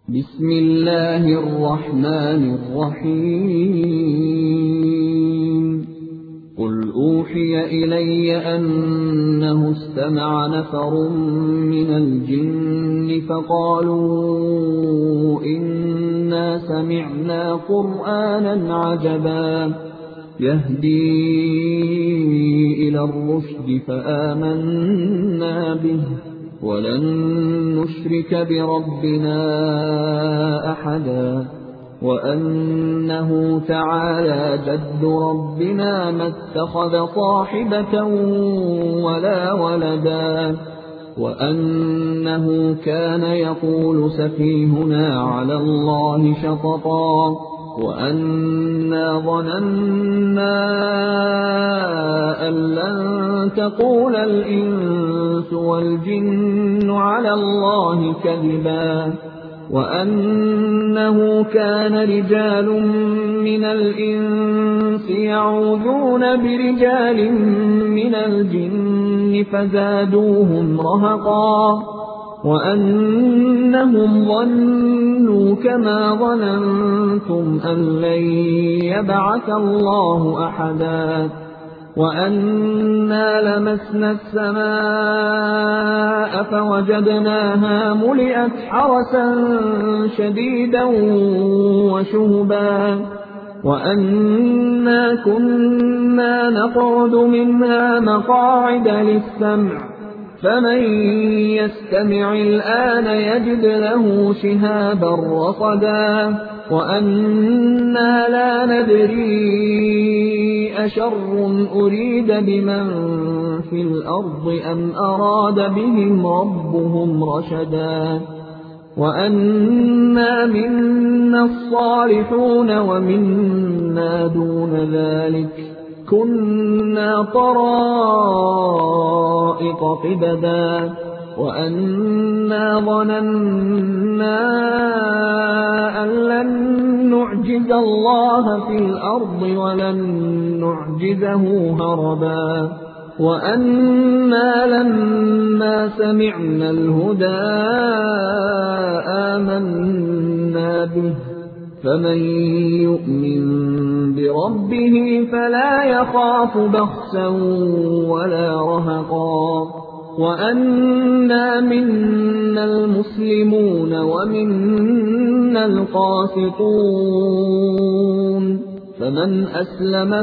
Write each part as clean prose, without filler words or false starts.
بسم الله الرحمن الرحيم قل أوحي إلي أنه استمع نفر من الجن فقالوا إنا سمعنا قرآنا عجبا يهدي إلى الرشد فآمنا به ولن نشرك بربنا أحدا وأنه تعالى جد ربنا ما اتخذ صاحبة ولا ولدا وأنه كان يقول سفيهنا على الله شططا وأنا ظننا أن لن تقول الإنس والجن على الله كذبا وأنه كان رجال من الإنس يعوذون برجال من الجن فزادوهم رهقا وأنهم ظنوا كما ظننتم أن لن يبعث الله أحدا وأنا لمسنا السماء فوجدناها ملئت حرسا شديدا وشهبا وأنا كنا نقعد منها مقاعد للسمع فمن يستمع الآن يجد له شهابا رصدا وأنا لا ندري أشر أريد بمن في الأرض أم أراد بهم ربهم رشدا وأنا منا الصالحون ومنا دون ذلك كنا طرائق قددا وأنا ظننا أن لن نعجز الله في الأرض ولن نعجزه هربا وأنا لما سمعنا الهدى آمنا به فمن يؤمن بربه فلا يخاف بخسا ولا رهقا وأنا منا المسلمون ومنا القاسطون فمن أسلم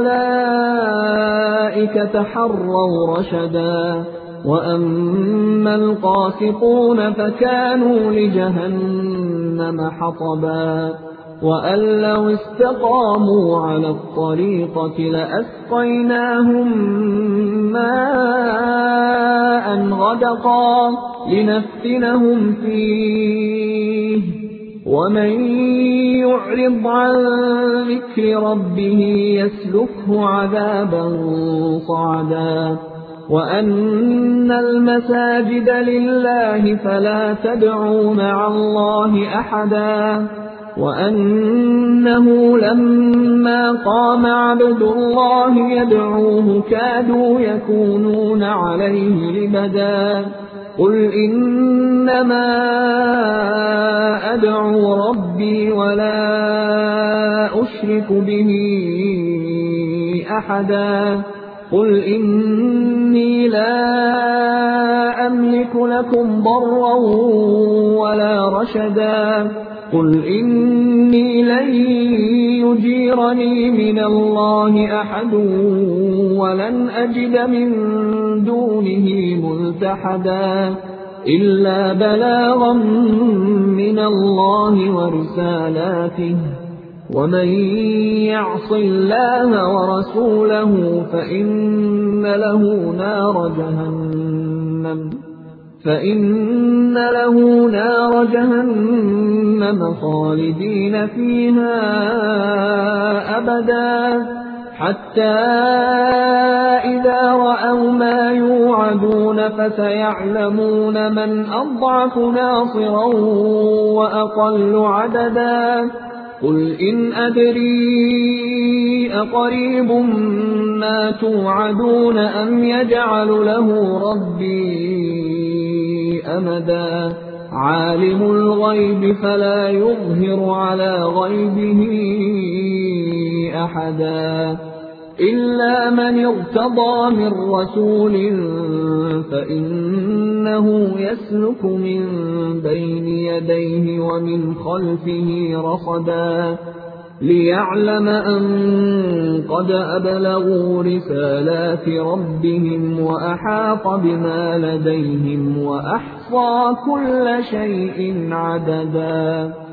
فأولئك تحروا رشدا وأما القاسطون فكانوا لجهنم حطبا وأن لو استقاموا على الطريقة لأسقيناهم ماء غدقا لنفتنهم فيه ومن يعرض عن ذكر ربه يسلكه عذابا صعدا وأن المساجد لله فلا تدعوا مع الله أحدا وأنه لما قام عبد الله يدعوه كادوا يكونون عليه لبدا قل إنما أدعو ربي ولا أشرك به أحدا قل إني لا أملك لكم ضرا ولا رشدا قل إني لن يجيرني من الله أحد ولن أجد من دونه ملتحدا إلا بلاغا من الله ورسالاته ومن يعص الله ورسوله فإن له نار جهنم خالدين فيها أبدا حتى إذا رأوا ما يوعدون فسيعلمون من أضعف ناصرا وأقل عددا قل إن أدري أقريب ما توعدون أم يجعل له ربي أمدا عالم الغيب فلا يظهر على غيبه أحدا إلا من ارتضى من رسول فإنه يسلك من بين يديه ومن خلفه رصدا ليعلم أن قد أبلغوا رسالات ربهم وأحاط بما لديهم وأحصى كل شيء عددا